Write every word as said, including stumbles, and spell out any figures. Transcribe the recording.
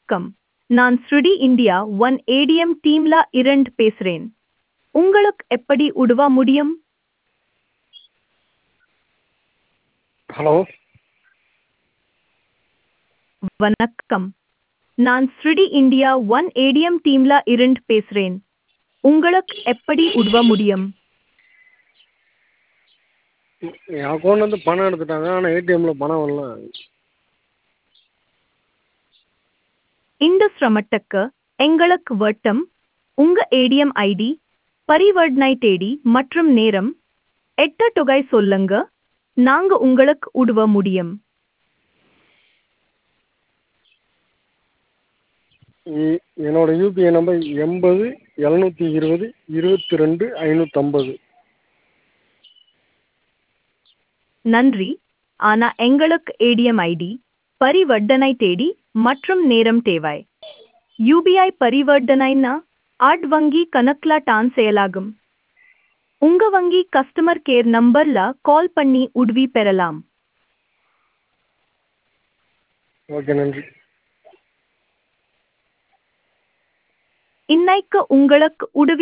வணக்கம். நான் ஸ்ருடி India one ATM டீம்ல இருந்து பேசுறேன். உங்களுக்கு எப்படி உதவ முடியும்? ஹலோ. வணக்கம். நான் ஸ்ருடி இந்தியா ஒன் ஏடிஎம் டீம்ல இருந்து பேசுறேன். உங்களுக்கு எப்படி உதவ முடியும்? என் அக்கௌண்ட்லேருந்து பணம் எடுத்துட்டாங்க, ஆனால் ஏடிஎம்மில் பணம் வரல. இந்த சிரமத்துக்கு எங்களுக்கு வட்டம் உங்க ஏடிஎம் ஐடி, பரிவர்த்தனை தேதி மற்றும் நேரம், எட்ட தொகை சொல்லுங்க. நாங்க உங்களுக்கு உதவ முடியும். இ- என்னோட யூபிஐ நம்பர் எண்பது எழுநூற்றி இருபது இருபத்தி ரெண்டு ஐநூற்றம்பது. நன்றி. ஆனா எங்களுக்கு ஏடிஎம் ஐடி, பரிவர்த்தனை தேதி மற்றும் நேரம் தேவை. யூபிஐ பரிவர்த்தனைன்னா ஆட் வங்கி கணக்குல தான் செயலாகும். உங்க வங்கி கஸ்டமர் கேர் நம்பர்ல கால் பண்ணி உதவி பெறலாம். ஓகே, நன்றி. இன்னைக்கு உங்களுக்கு உதவி